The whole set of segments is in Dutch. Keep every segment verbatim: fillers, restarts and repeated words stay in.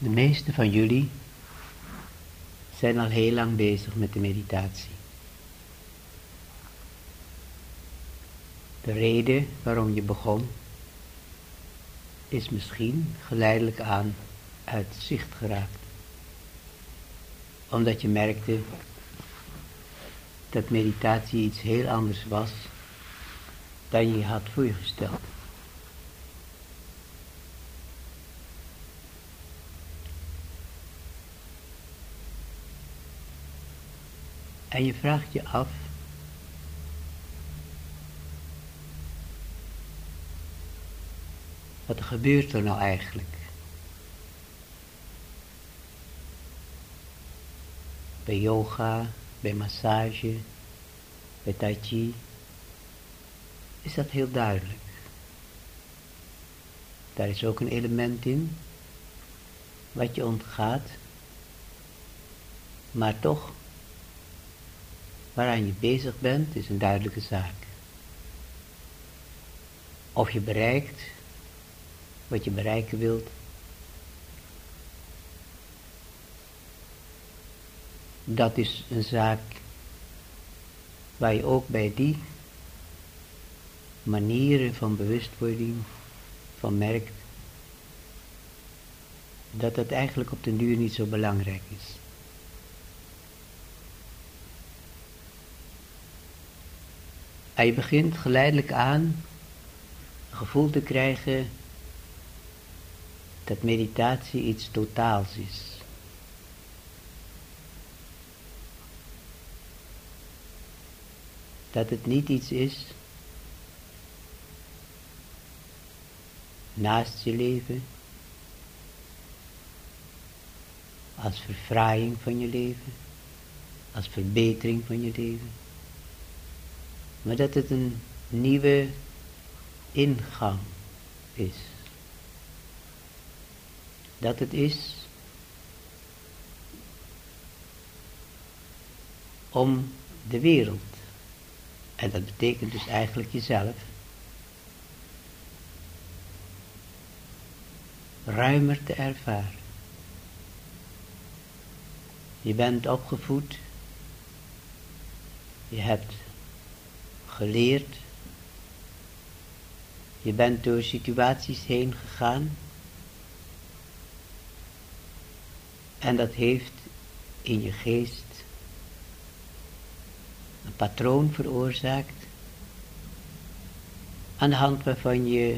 De meeste van jullie zijn al heel lang bezig met de meditatie. De reden waarom je begon is misschien geleidelijk aan uit zicht geraakt. Omdat je merkte dat meditatie iets heel anders was dan je je had voorgesteld. En je vraagt je af, wat gebeurt er nou eigenlijk? Bij yoga, bij massage, bij tai chi, is dat heel duidelijk. Daar is ook een element in, wat je ontgaat, maar toch, waaraan je bezig bent, is een duidelijke zaak. Of je bereikt wat je bereiken wilt, dat is een zaak waar je ook bij die manieren van bewustwording van merkt dat het eigenlijk op den duur niet zo belangrijk is. En je begint geleidelijk aan een gevoel te krijgen dat meditatie iets totaals is. Dat het niet iets is naast je leven, als verfraaiing van je leven, als verbetering van je leven, maar dat het een nieuwe ingang is. Dat het is om de wereld, en dat betekent dus eigenlijk jezelf, ruimer te ervaren. Je bent opgevoed, je hebt geleerd, je bent door situaties heen gegaan en dat heeft in je geest een patroon veroorzaakt aan de hand waarvan je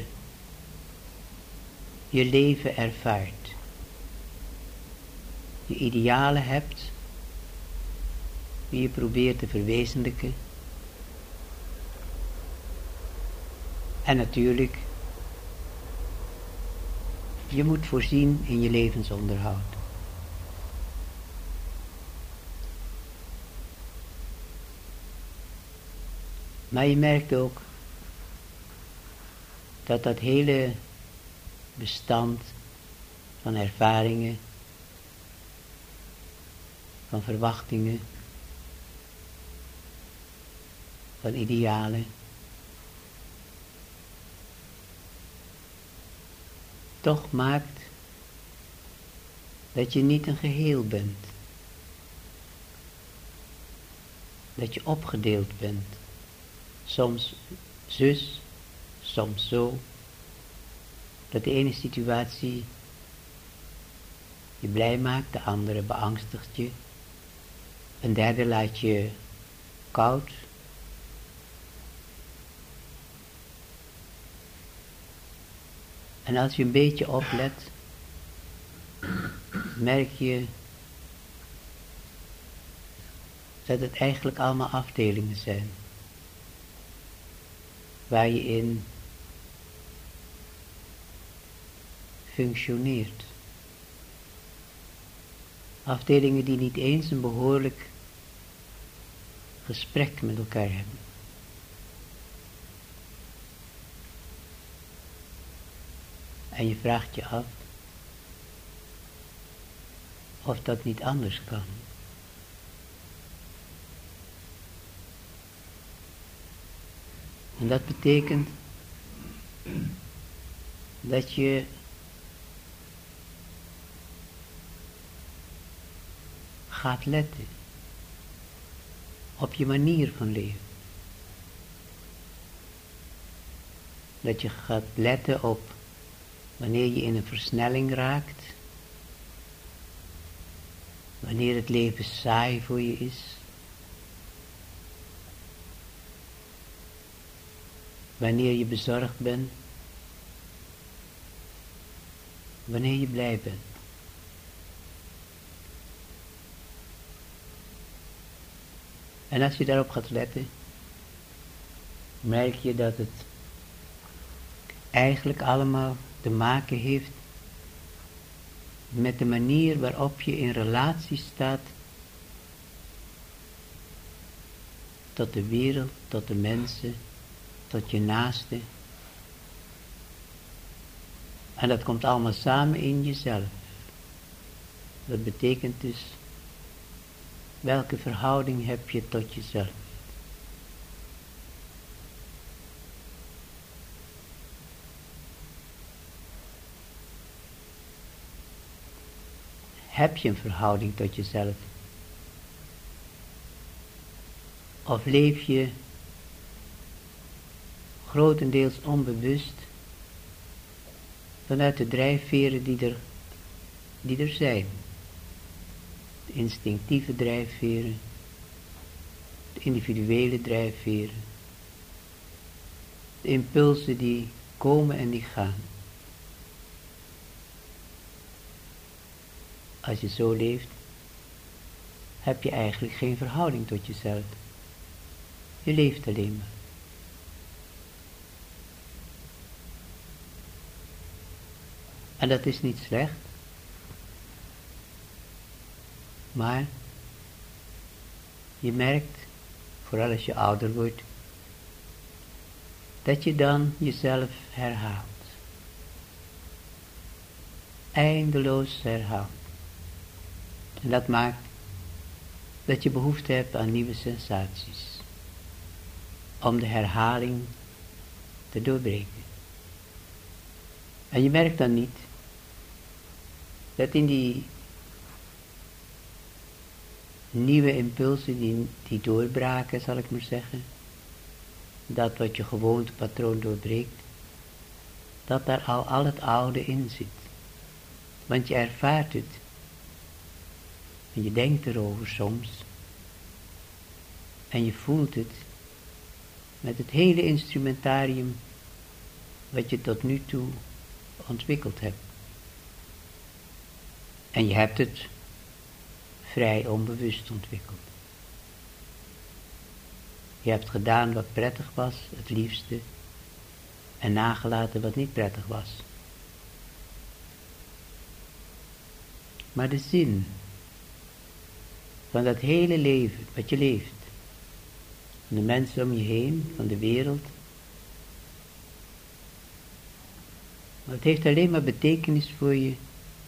je leven ervaart. Je idealen hebt die je probeert te verwezenlijken. En natuurlijk, je moet voorzien in je levensonderhoud. Maar je merkt ook dat dat hele bestand van ervaringen, van verwachtingen, van idealen, toch maakt dat je niet een geheel bent. Dat je opgedeeld bent. Soms zus, soms zo. Dat de ene situatie je blij maakt, de andere beangstigt je. Een derde laat je koud. En als je een beetje oplet, merk je dat het eigenlijk allemaal afdelingen zijn, waar je in functioneert. Afdelingen die niet eens een behoorlijk gesprek met elkaar hebben. En je vraagt je af of dat niet anders kan. En dat betekent dat je gaat letten op je manier van leven. Dat je gaat letten op wanneer je in een versnelling raakt. Wanneer het leven saai voor je is. Wanneer je bezorgd bent. Wanneer je blij bent. En als je daarop gaat letten, merk je dat het eigenlijk allemaal te maken heeft met de manier waarop je in relatie staat tot de wereld, tot de mensen, tot je naaste. En dat komt allemaal samen in jezelf. Dat betekent dus, welke verhouding heb je tot jezelf? Heb je een verhouding tot jezelf? Of leef je grotendeels onbewust vanuit de drijfveren die er, die er zijn? De instinctieve drijfveren, de individuele drijfveren, de impulsen die komen en die gaan. Als je zo leeft, heb je eigenlijk geen verhouding tot jezelf. Je leeft alleen maar. En dat is niet slecht. Maar je merkt, vooral als je ouder wordt, dat je dan jezelf herhaalt. Eindeloos herhaalt. En dat maakt dat je behoefte hebt aan nieuwe sensaties. Om de herhaling te doorbreken. En je merkt dan niet dat in die nieuwe impulsen, die, die doorbraken, zal ik maar zeggen, dat wat je gewoontepatroon doorbreekt, dat daar al al het oude in zit. Want je ervaart het. En je denkt erover soms. En je voelt het met het hele instrumentarium wat je tot nu toe ontwikkeld hebt. En je hebt het vrij onbewust ontwikkeld. Je hebt gedaan wat prettig was, het liefste, en nagelaten wat niet prettig was. Maar de zin van dat hele leven, wat je leeft, van de mensen om je heen, van de wereld, het heeft alleen maar betekenis voor je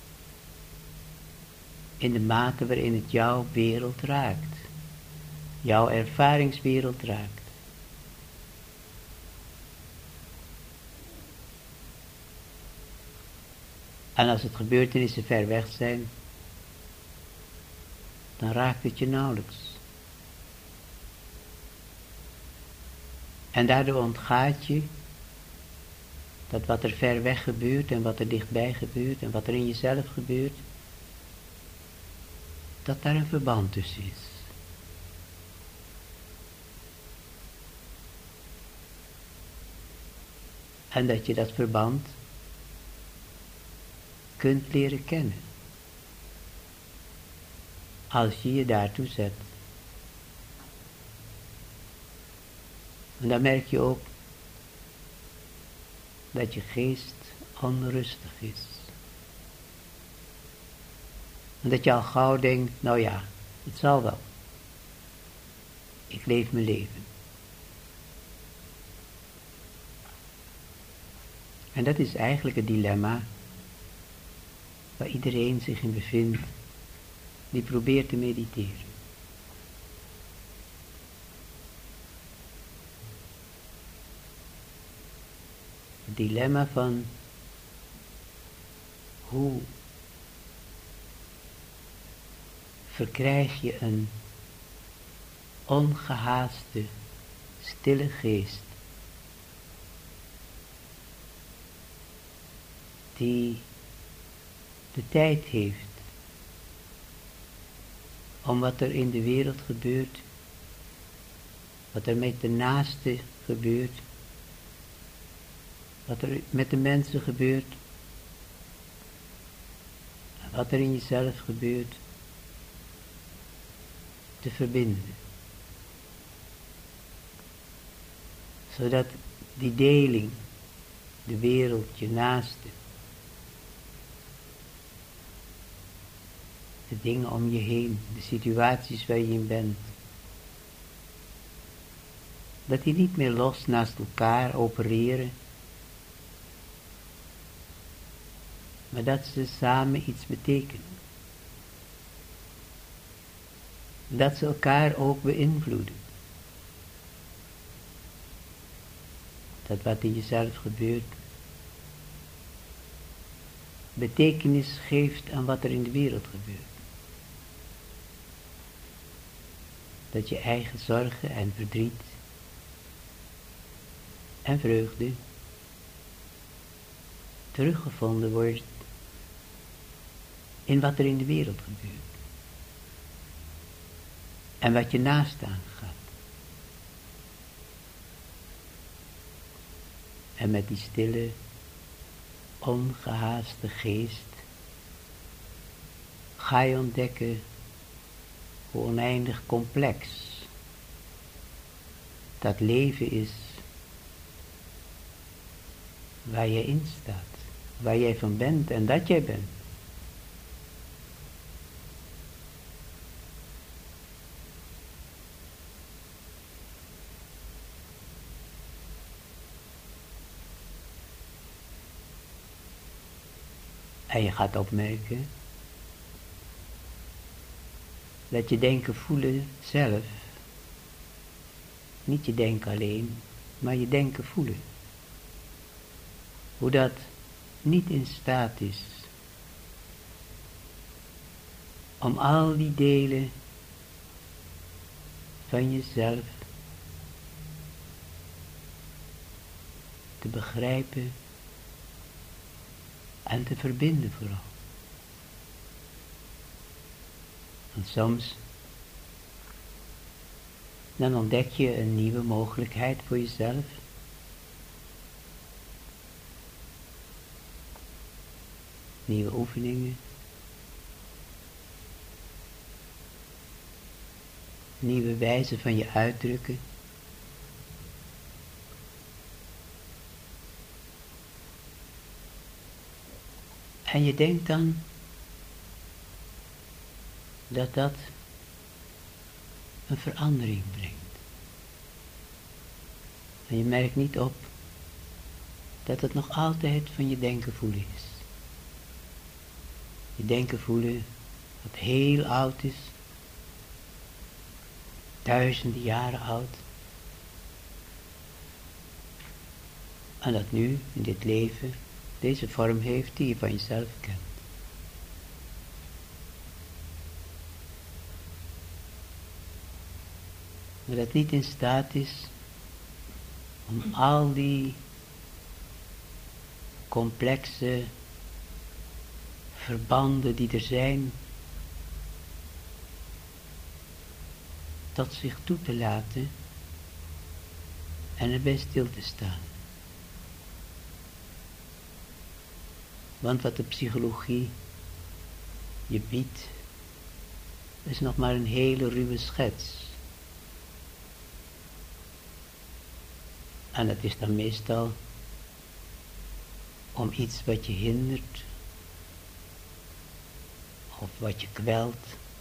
in de mate waarin het jouw wereld raakt. Jouw ervaringswereld raakt. En als het gebeurtenissen ver weg zijn, dan raakt het je nauwelijks. En daardoor ontgaat je dat wat er ver weg gebeurt en wat er dichtbij gebeurt en wat er in jezelf gebeurt, dat daar een verband tussen is. En dat je dat verband kunt leren kennen. Als je je daartoe zet. En dan merk je ook dat je geest onrustig is. En dat je al gauw denkt, nou ja, het zal wel. Ik leef mijn leven. En dat is eigenlijk het dilemma waar iedereen zich in bevindt die probeert te mediteren. Het dilemma van hoe verkrijg je een ongehaaste, stille geest, die de tijd heeft om wat er in de wereld gebeurt, wat er met de naaste gebeurt, wat er met de mensen gebeurt, wat er in jezelf gebeurt, te verbinden. Zodat die deling, de wereld, je naaste, de dingen om je heen, de situaties waar je in bent, dat die niet meer los naast elkaar opereren, maar dat ze samen iets betekenen. Dat ze elkaar ook beïnvloeden. Dat wat in jezelf gebeurt, betekenis geeft aan wat er in de wereld gebeurt. Dat je eigen zorgen en verdriet en vreugde teruggevonden wordt in wat er in de wereld gebeurt. En wat je naast aangaat. En met die stille, ongehaaste geest ga je ontdekken hoe oneindig complex dat leven is waar jij in staat, waar jij van bent en dat jij bent. En je gaat opmerken dat je denken voelen zelf, niet je denken alleen, maar je denken voelen, hoe dat niet in staat is om al die delen van jezelf te begrijpen en te verbinden vooral. En soms, dan ontdek je een nieuwe mogelijkheid voor jezelf. Nieuwe oefeningen. Nieuwe wijzen van je uitdrukken. En je denkt dan dat dat een verandering brengt. En je merkt niet op dat het nog altijd van je denken voelen is. Je denken voelen dat heel oud is, duizenden jaren oud. En dat nu in dit leven deze vorm heeft die je van jezelf kent. Maar dat niet in staat is om al die complexe verbanden die er zijn, tot zich toe te laten en erbij stil te staan. Want wat de psychologie je biedt, is nog maar een hele ruwe schets. En dat is dan meestal om iets wat je hindert, of wat je kwelt,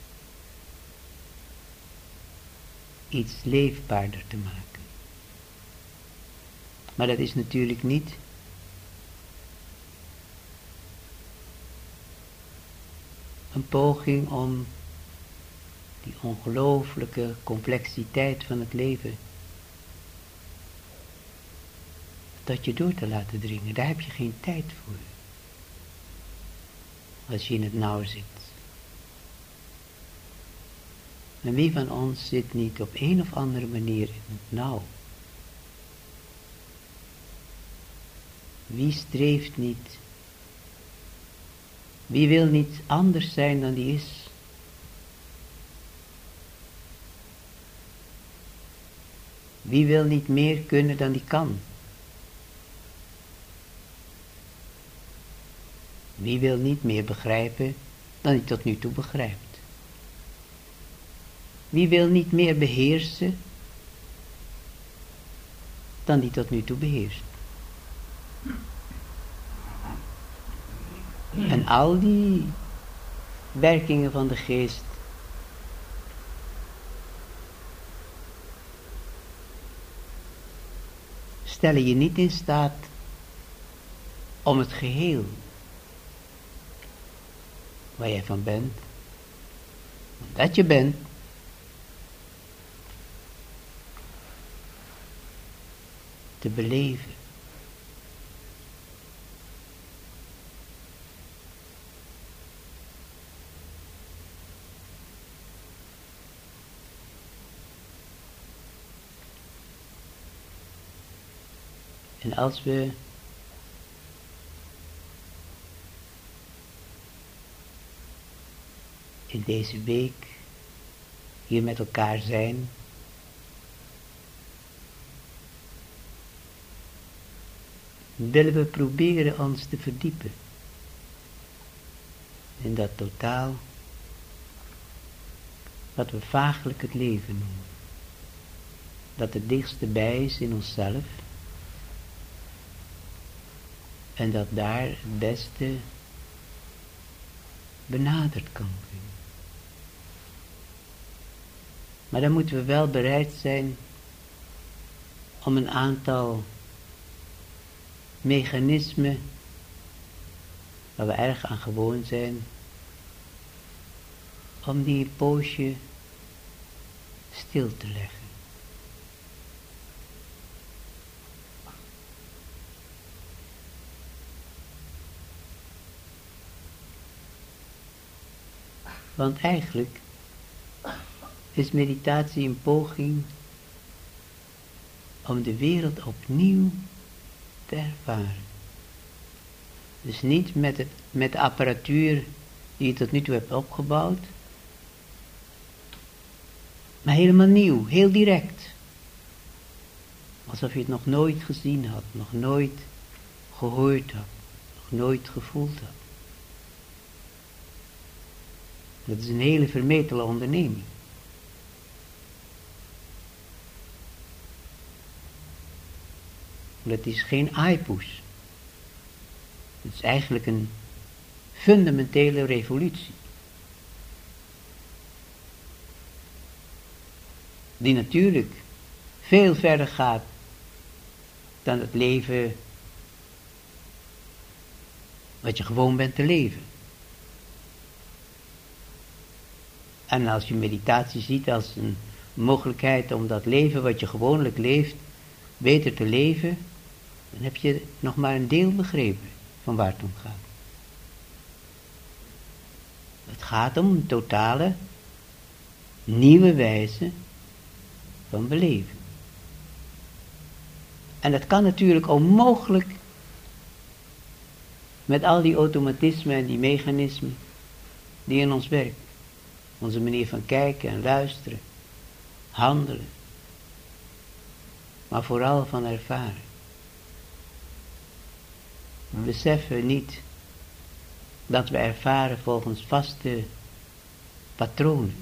iets leefbaarder te maken. Maar dat is natuurlijk niet een poging om die ongelooflijke complexiteit van het leven tot je door te laten dringen. Daar heb je geen tijd voor. Als je in het nauw zit. En wie van ons zit niet op een of andere manier in het nauw? Wie streeft niet? Wie wil niet anders zijn dan die is? Wie wil niet meer kunnen dan die kan? Wie wil niet meer begrijpen dan hij tot nu toe begrijpt? Wie wil niet meer beheersen dan die tot nu toe beheerst? En al die werkingen van de geest stellen je niet in staat om het geheel waar jij van bent, omdat je bent, te beleven. En als we in deze week hier met elkaar zijn, willen we proberen ons te verdiepen in dat totaal wat we vaaglijk het leven noemen. Dat het dichtste bij is in onszelf en dat daar het beste benaderd kan worden. Maar dan moeten we wel bereid zijn om een aantal mechanismen waar we erg aan gewoon zijn, om die een poosje stil te leggen. Want eigenlijk is meditatie een poging om de wereld opnieuw te ervaren. Dus niet met, het, met de apparatuur die je tot nu toe hebt opgebouwd, maar helemaal nieuw, heel direct. Alsof je het nog nooit gezien had, nog nooit gehoord had, nog nooit gevoeld had. Dat is een hele vermetele onderneming. Dat is geen aaipoes. Het is eigenlijk een fundamentele revolutie. Die natuurlijk veel verder gaat dan het leven wat je gewoon bent te leven. En als je meditatie ziet als een mogelijkheid om dat leven wat je gewoonlijk leeft, beter te leven, dan heb je nog maar een deel begrepen van waar het om gaat. Het gaat om een totale, nieuwe wijze van beleven. En dat kan natuurlijk onmogelijk met al die automatismen en die mechanismen die in ons werken. Onze manier van kijken en luisteren, handelen, maar vooral van ervaren. We beseffen niet dat we ervaren volgens vaste patronen.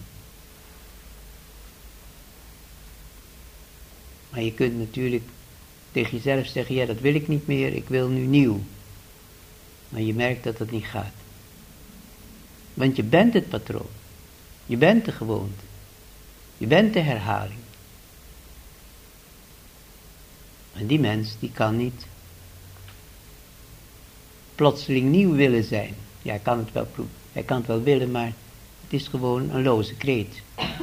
Maar je kunt natuurlijk tegen jezelf zeggen, ja, dat wil ik niet meer, ik wil nu nieuw. Maar je merkt dat het niet gaat. Want je bent het patroon. Je bent de gewoonte. Je bent de herhaling. En die mens, die kan niet plotseling nieuw willen zijn. Ja, hij kan het wel proeven. Hij kan het wel willen, maar het is gewoon een loze kreet.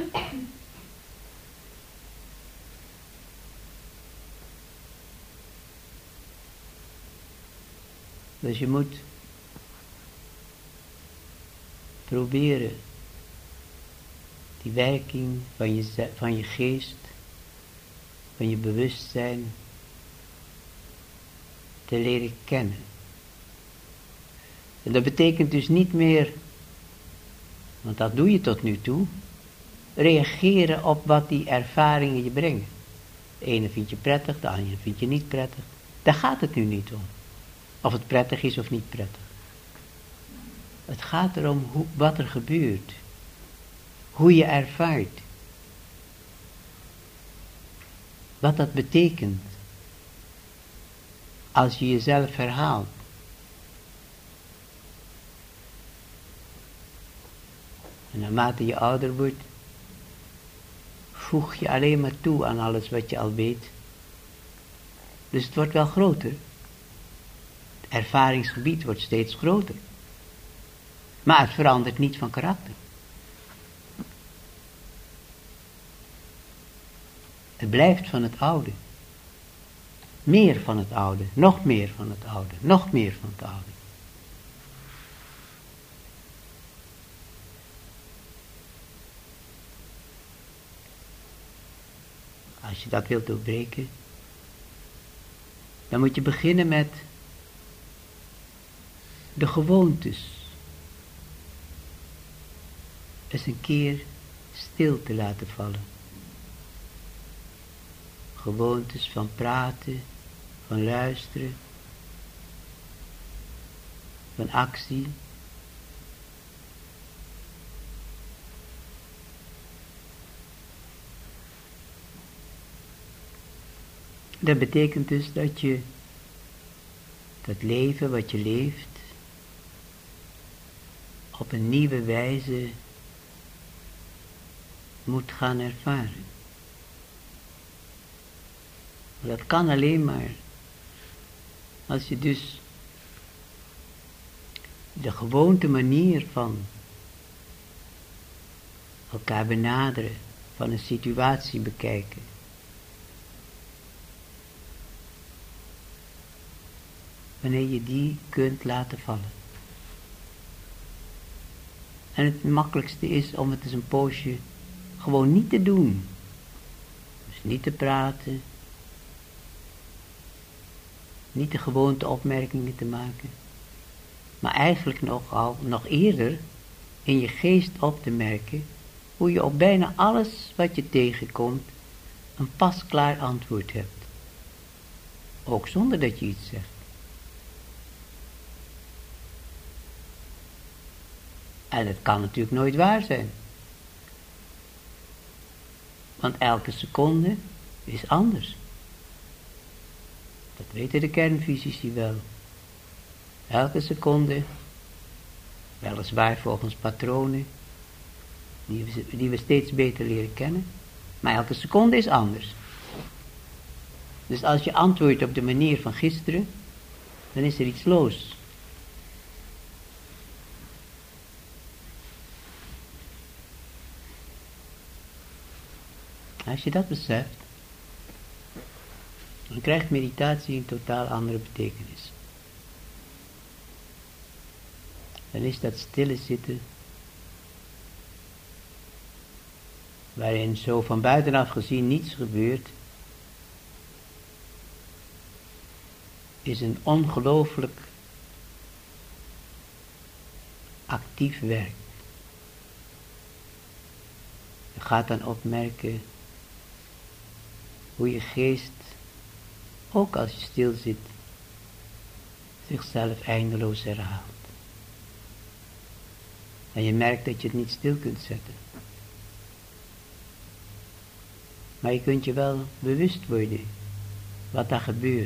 Dus je moet die werking van je, van je geest, van je bewustzijn, te leren kennen. En dat betekent dus niet meer, want dat doe je tot nu toe, reageren op wat die ervaringen je brengen. De ene vind je prettig, de andere vind je niet prettig. Daar gaat het nu niet om. Of het prettig is of niet prettig. Het gaat erom hoe, wat er gebeurt. Hoe je ervaart. Wat dat betekent. Als je jezelf herhaalt. En naarmate je ouder wordt, voeg je alleen maar toe aan alles wat je al weet. Dus het wordt wel groter. Het ervaringsgebied wordt steeds groter. Maar het verandert niet van karakter. Het blijft van het oude. Meer van het oude. Nog meer van het oude. Nog meer van het oude. Als je dat wilt doorbreken, dan moet je beginnen met de gewoontes. Eens een keer stil te laten vallen. Gewoontes van praten, van luisteren, van actie. Dat betekent dus dat je dat leven wat je leeft op een nieuwe wijze moet gaan ervaren. Dat kan alleen maar als je dus de gewoonte manier van elkaar benaderen, van een situatie bekijken. Wanneer je die kunt laten vallen. En het makkelijkste is om het eens een poosje gewoon niet te doen. Dus niet te praten. Niet de gewoonte opmerkingen te maken. Maar eigenlijk nog, al, nog eerder in je geest op te merken hoe je op bijna alles wat je tegenkomt een pasklaar antwoord hebt. Ook zonder dat je iets zegt. En het kan natuurlijk nooit waar zijn. Want elke seconde is anders. Dat weten de kernfysici wel. Elke seconde, weliswaar volgens patronen, die we, die we steeds beter leren kennen, maar elke seconde is anders. Dus als je antwoordt op de manier van gisteren, dan is er iets los. Als je dat beseft, dan krijgt meditatie een totaal andere betekenis. Dan is dat stille zitten, waarin zo van buitenaf gezien niets gebeurt, is een ongelooflijk actief werk. Je gaat dan opmerken hoe je geest, ook als je stil zit, zichzelf eindeloos herhaalt. En je merkt dat je het niet stil kunt zetten. Maar je kunt je wel bewust worden wat daar gebeurt.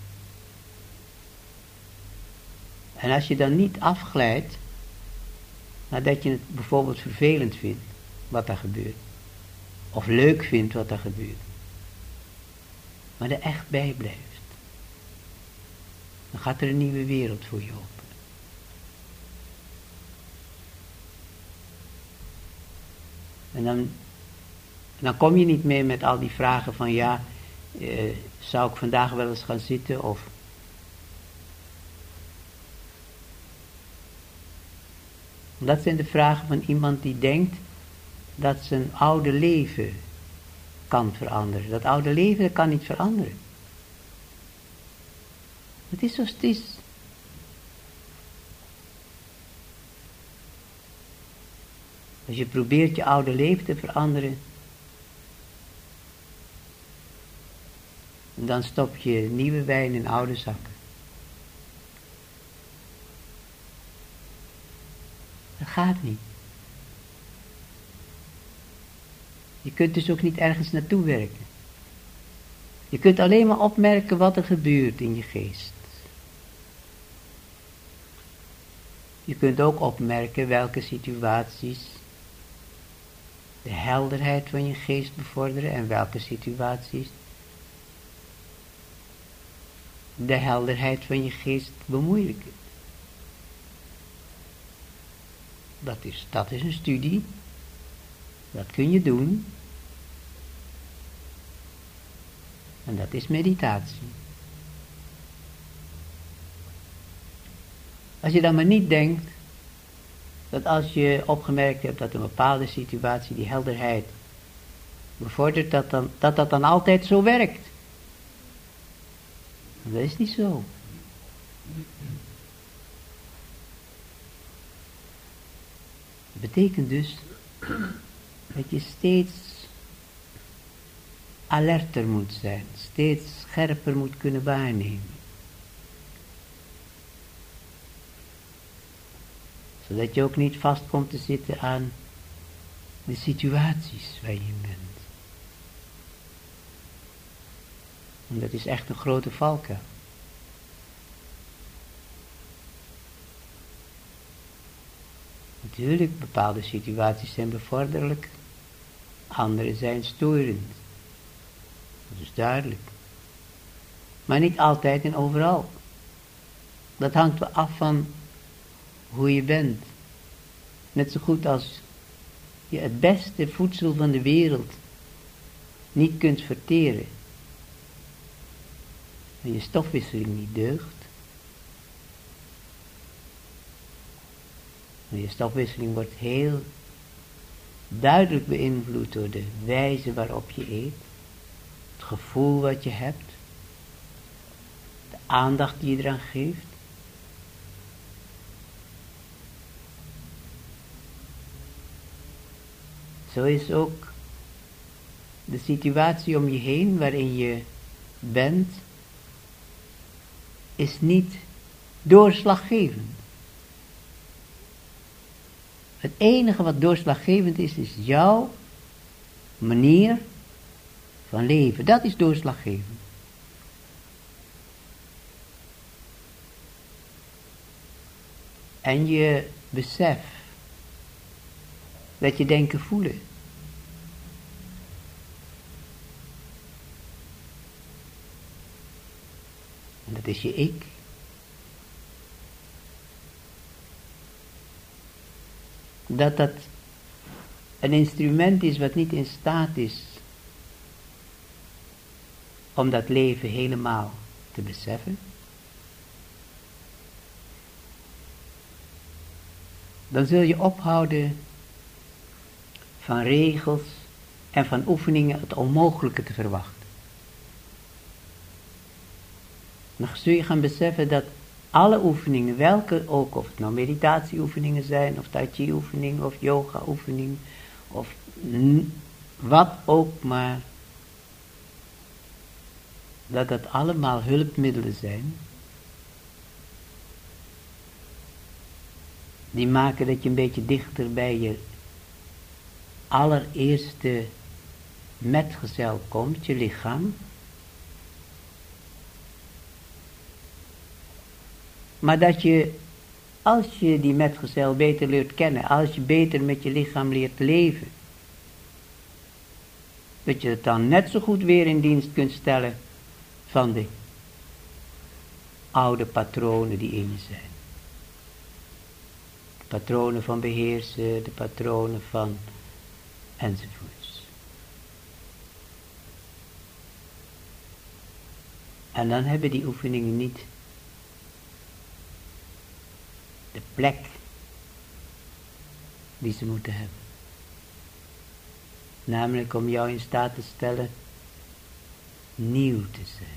En als je dan niet afglijdt, nadat je het bijvoorbeeld vervelend vindt wat daar gebeurt, of leuk vindt wat daar gebeurt, maar er echt bij blijft, dan gaat er een nieuwe wereld voor je open. En dan, dan kom je niet meer met al die vragen van ja, eh, zou ik vandaag wel eens gaan zitten of... Dat zijn de vragen van iemand die denkt dat zijn oude leven kan veranderen. Dat oude leven kan niet veranderen. Het is zoals het is. Als je probeert je oude leven te veranderen, dan stop je nieuwe wijn in oude zakken. Dat gaat niet. Je kunt dus ook niet ergens naartoe werken. Je kunt alleen maar opmerken wat er gebeurt in je geest. Je kunt ook opmerken welke situaties de helderheid van je geest bevorderen en welke situaties de helderheid van je geest bemoeilijken. Dat is, dat is een studie. Dat kun je doen. En dat is meditatie. Als je dan maar niet denkt dat als je opgemerkt hebt dat een bepaalde situatie die helderheid bevordert, dat dan, dat, dat dan altijd zo werkt. Dat is niet zo. Dat betekent dus dat je steeds alerter moet zijn, steeds scherper moet kunnen waarnemen. Zodat je ook niet vast komt te zitten aan de situaties waar je in bent. En dat is echt een grote valkuil. Natuurlijk, bepaalde situaties zijn bevorderlijk, andere zijn storend. Dat is duidelijk. Maar niet altijd en overal. Dat hangt wel af van hoe je bent. Net zo goed als je het beste voedsel van de wereld niet kunt verteren en je stofwisseling niet deugt, en je stofwisseling wordt heel duidelijk beïnvloed door de wijze waarop je eet, het gevoel wat je hebt, de aandacht die je eraan geeft. Zo is ook de situatie om je heen waarin je bent, is niet doorslaggevend. Het enige wat doorslaggevend is, is jouw manier van leven. Dat is doorslaggevend. En je besef dat je denken voelen. En dat is je ik. Dat dat een instrument is wat niet in staat is om dat leven helemaal te beseffen. Dan zul je ophouden van regels en van oefeningen het onmogelijke te verwachten. Dan zul je gaan beseffen dat alle oefeningen, welke ook, of het nou meditatieoefeningen zijn, of tai chi oefeningen, of yoga oefeningen, of n- wat ook maar, dat dat allemaal hulpmiddelen zijn, die maken dat je een beetje dichter bij je allereerste metgezel komt, je lichaam. Maar dat je, als je die metgezel beter leert kennen, als je beter met je lichaam leert leven, dat je het dan net zo goed weer in dienst kunt stellen van de oude patronen die in je zijn. De patronen van beheersen, de patronen van enzovoorts. En dan hebben die oefeningen niet de plek die ze moeten hebben. Namelijk om jou in staat te stellen nieuw te zijn.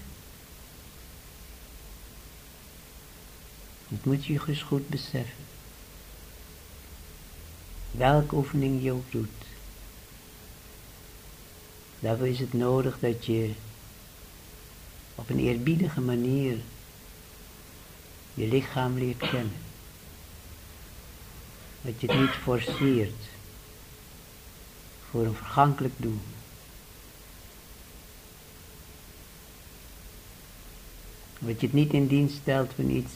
Dat moet je dus goed beseffen. Welke oefening je ook doet. Daarvoor is het nodig dat je op een eerbiedige manier je lichaam leert kennen. Dat je het niet forceert voor een vergankelijk doel. Dat je het niet in dienst stelt van iets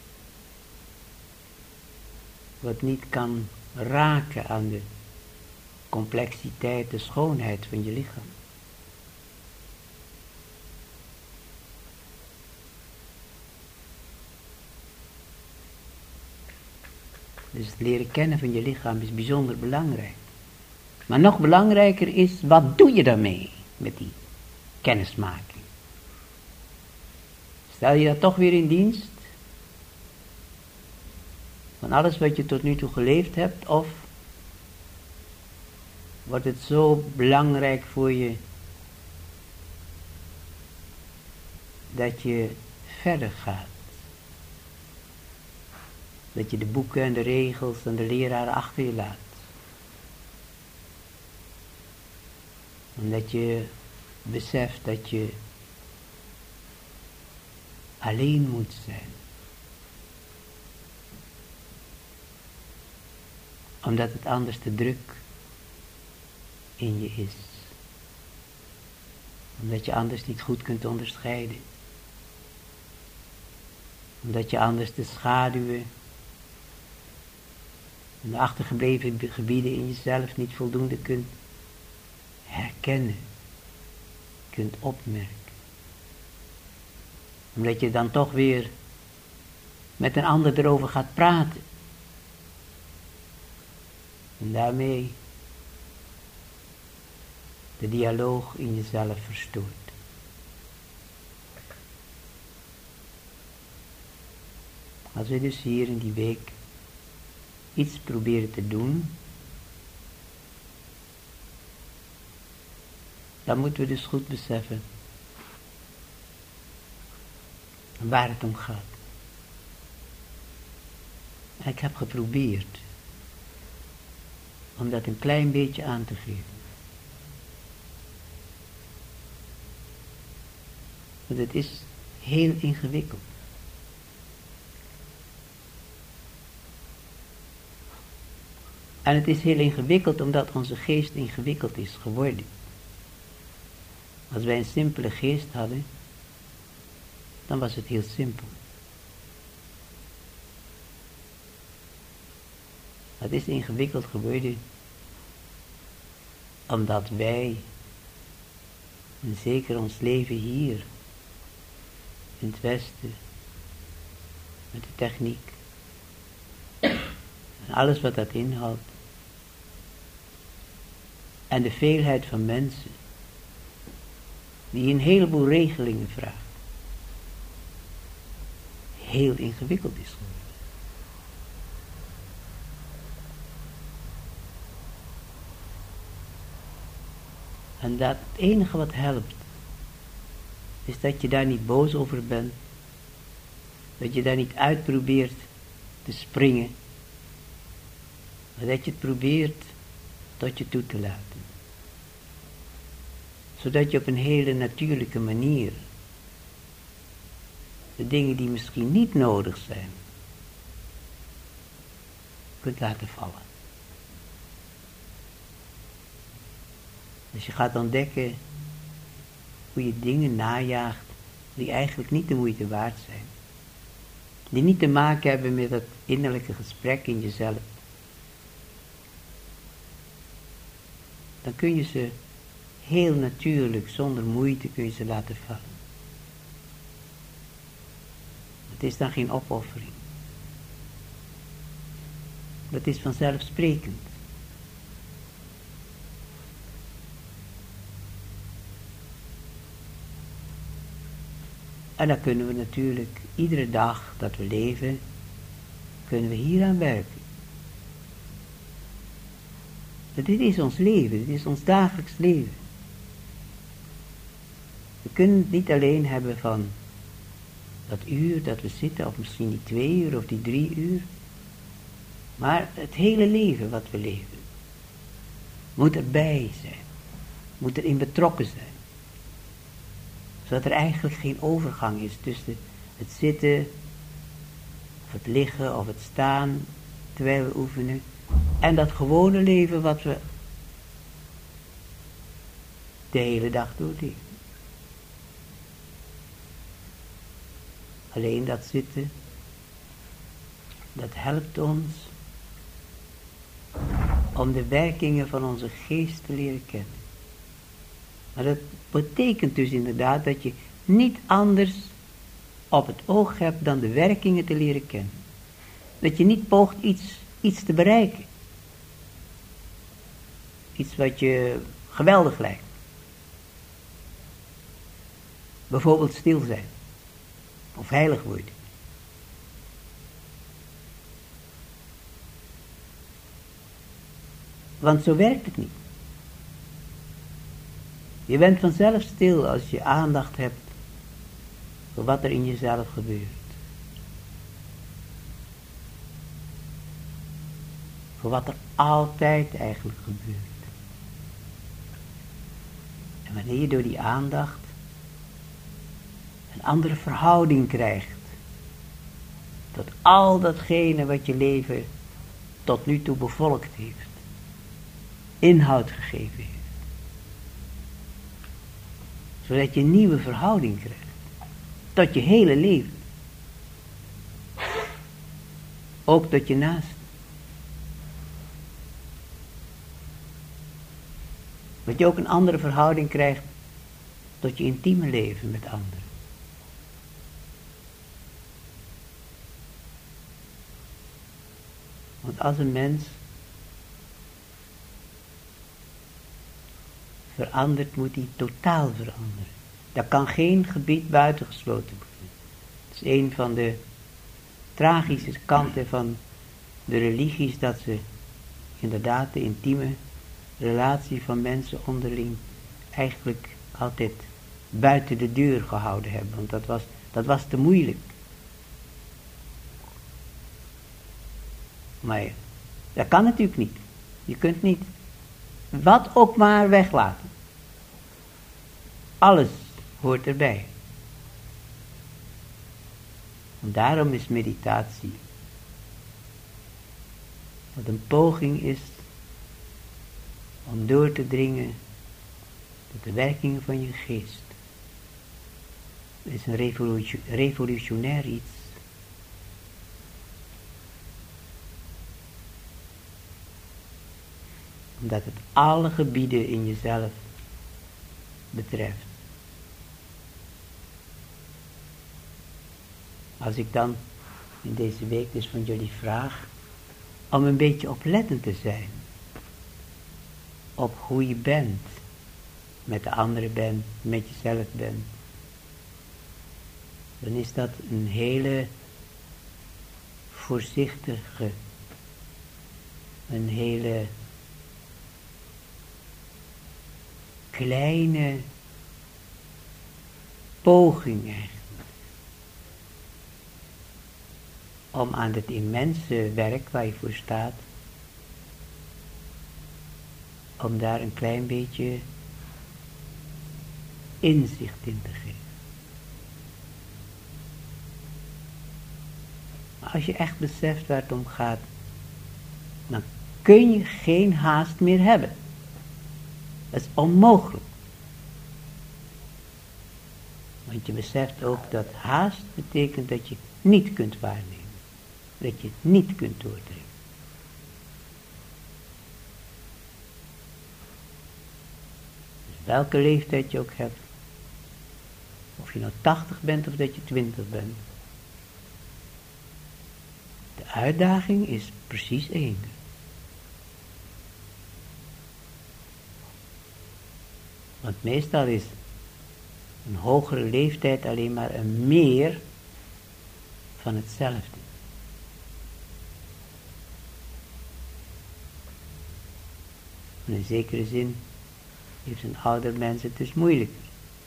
wat niet kan raken aan de complexiteit, de schoonheid van je lichaam. Dus het leren kennen van je lichaam is bijzonder belangrijk. Maar nog belangrijker is, wat doe je daarmee met die kennismaking? Stel je dat toch weer in dienst van alles wat je tot nu toe geleefd hebt, of wordt het zo belangrijk voor je dat je verder gaat? Dat je de boeken en de regels en de leraren achter je laat. Omdat je beseft dat je alleen moet zijn. Omdat het anders te druk in je is. Omdat je anders niet goed kunt onderscheiden. Omdat je anders de schaduwen en de achtergebleven gebieden in jezelf niet voldoende kunt herkennen, kunt opmerken. Omdat je dan toch weer met een ander erover gaat praten. En daarmee de dialoog in jezelf verstoort. Als we dus hier in die week iets proberen te doen, dan moeten we dus goed beseffen waar het om gaat. En ik heb geprobeerd om dat een klein beetje aan te geven. Want het is heel ingewikkeld. En het is heel ingewikkeld omdat onze geest ingewikkeld is geworden. Als wij een simpele geest hadden, dan was het heel simpel. Het is ingewikkeld geworden omdat wij, en zeker ons leven hier in het Westen, met de techniek en alles wat dat inhoudt, en de veelheid van mensen die een heleboel regelingen vraagt, heel ingewikkeld is geworden. En dat het enige wat helpt, is dat je daar niet boos over bent, dat je daar niet uitprobeert te springen, maar dat je het probeert tot je toe te laten. Zodat je op een hele natuurlijke manier de dingen die misschien niet nodig zijn, kunt laten vallen. Dus je gaat ontdekken hoe je dingen najaagt die eigenlijk niet de moeite waard zijn. Die niet te maken hebben met dat innerlijke gesprek in jezelf. Dan kun je ze heel natuurlijk, zonder moeite, kun je ze laten vallen. Het is dan geen opoffering. Dat is vanzelfsprekend. En dan kunnen we natuurlijk, iedere dag dat we leven, kunnen we hieraan werken. Dit is ons leven, dit is ons dagelijks leven. We kunnen het niet alleen hebben van dat uur dat we zitten, of misschien die twee uur of die drie uur. Maar het hele leven wat we leven, moet erbij zijn. Moet erin betrokken zijn. Zodat er eigenlijk geen overgang is tussen het zitten, of het liggen, of het staan, terwijl we oefenen. En dat gewone leven wat we de hele dag doorleven. Alleen dat zitten, dat helpt ons om de werkingen van onze geest te leren kennen. Maar dat betekent dus inderdaad dat je niet anders op het oog hebt dan de werkingen te leren kennen. Dat je niet poogt iets, iets te bereiken. Iets wat je geweldig lijkt. Bijvoorbeeld stil zijn. Of heilig worden. Want zo werkt het niet. Je bent vanzelf stil als je aandacht hebt voor wat er in jezelf gebeurt. Voor wat er altijd eigenlijk gebeurt. En wanneer je door die aandacht een andere verhouding krijgt tot al datgene wat je leven tot nu toe bevolkt heeft, inhoud gegeven heeft, zodat je een nieuwe verhouding krijgt tot je hele leven, ook tot je naaste. Dat je ook een andere verhouding krijgt tot je intieme leven met anderen. Want als een mens verandert, moet hij totaal veranderen. Daar kan geen gebied buitengesloten worden. Het is een van de tragische kanten van de religies, dat ze inderdaad de intieme relatie van mensen onderling eigenlijk altijd buiten de deur gehouden hebben. Want dat was, dat was te moeilijk. Maar ja, dat kan natuurlijk niet. Je kunt niet wat ook maar weglaten. Alles hoort erbij. En daarom is meditatie wat een poging is om door te dringen tot de werkingen van je geest. Het is een revolution, revolutionair iets. Omdat het alle gebieden in jezelf betreft. Als ik dan in deze week dus van jullie vraag om een beetje oplettend te zijn op hoe je bent, met de anderen bent, met jezelf bent, dan is dat een hele voorzichtige, een hele kleine poging eigenlijk om aan het immense werk waar je voor staat, om daar een klein beetje inzicht in te geven. Maar als je echt beseft waar het om gaat, dan kun je geen haast meer hebben. Dat is onmogelijk. Want je beseft ook dat haast betekent dat je niet kunt waarnemen. Dat je het niet kunt doordringen. Dus welke leeftijd je ook hebt. Of je nou tachtig bent of dat je twintig bent. De uitdaging is precies één. Want meestal is een hogere leeftijd alleen maar een meer van hetzelfde. In zekere zin heeft een ouder mens het dus moeilijker.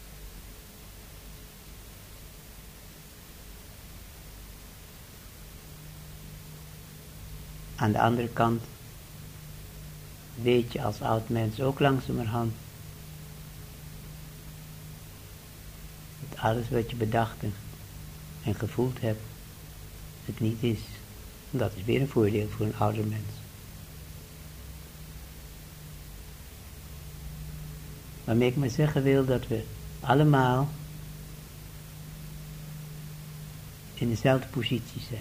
Aan de andere kant weet je als oud mens ook langzamerhand dat alles wat je bedacht en, en gevoeld hebt, het niet is. En dat is weer een voordeel voor een ouder mens. Waarmee ik maar zeggen wil dat we allemaal in dezelfde positie zijn.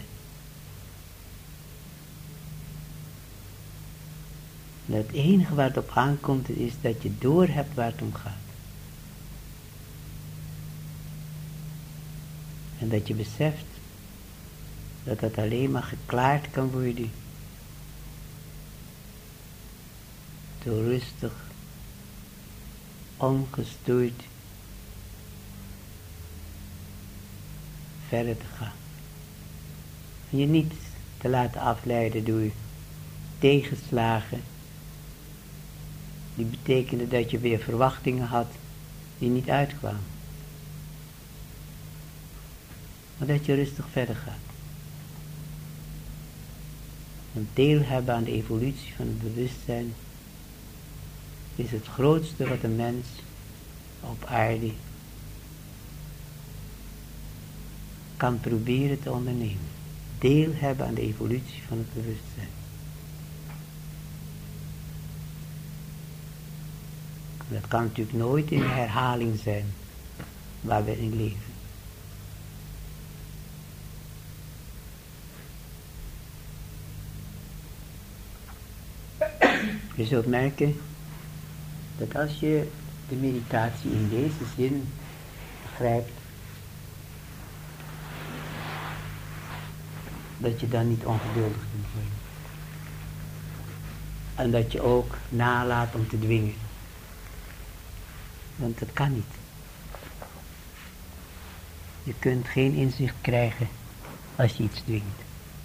En het enige waar het op aankomt is dat je doorhebt waar het om gaat. En dat je beseft dat dat alleen maar geklaard kan worden door rustig, ongestoord verder te gaan. En je niet te laten afleiden door tegenslagen die betekenden dat je weer verwachtingen had die niet uitkwamen. Maar dat je rustig verder gaat. Een deel hebben aan de evolutie van het bewustzijn is het grootste wat een mens op aarde kan proberen te ondernemen. Deel hebben aan de evolutie van het bewustzijn. Dat kan natuurlijk nooit in herhaling zijn waar we in leven. Je zult merken dat als je de meditatie in deze zin begrijpt, dat je dan niet ongeduldig kunt worden. En dat je ook nalaat om te dwingen. Want dat kan niet. Je kunt geen inzicht krijgen als je iets dwingt.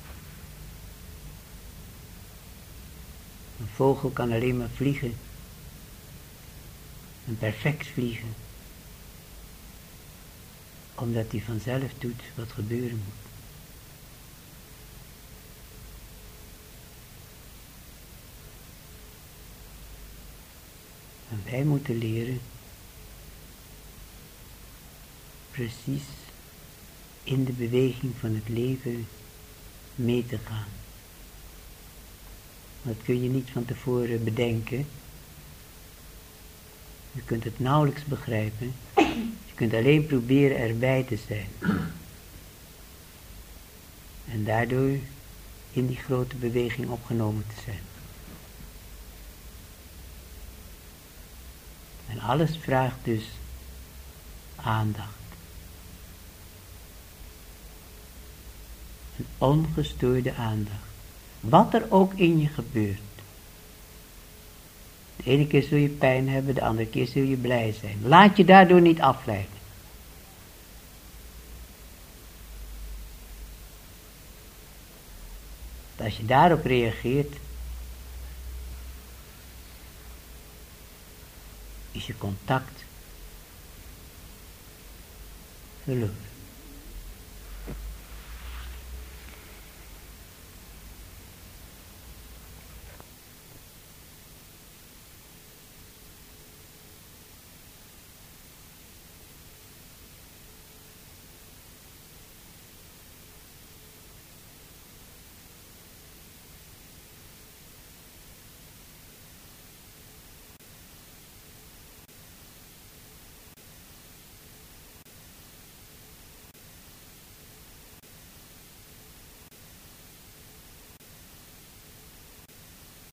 Een vogel kan alleen maar vliegen. En perfect vliegen. Omdat hij vanzelf doet wat gebeuren moet. En wij moeten leren precies in de beweging van het leven mee te gaan. Dat kun je niet van tevoren bedenken. Je kunt het nauwelijks begrijpen. Je kunt alleen proberen erbij te zijn. En daardoor in die grote beweging opgenomen te zijn. En alles vraagt dus aandacht. Een ongestoorde aandacht. Wat er ook in je gebeurt. De ene keer zul je pijn hebben, de andere keer zul je blij zijn. Laat je daardoor niet afleiden. Als je daarop reageert, is je contact verloren.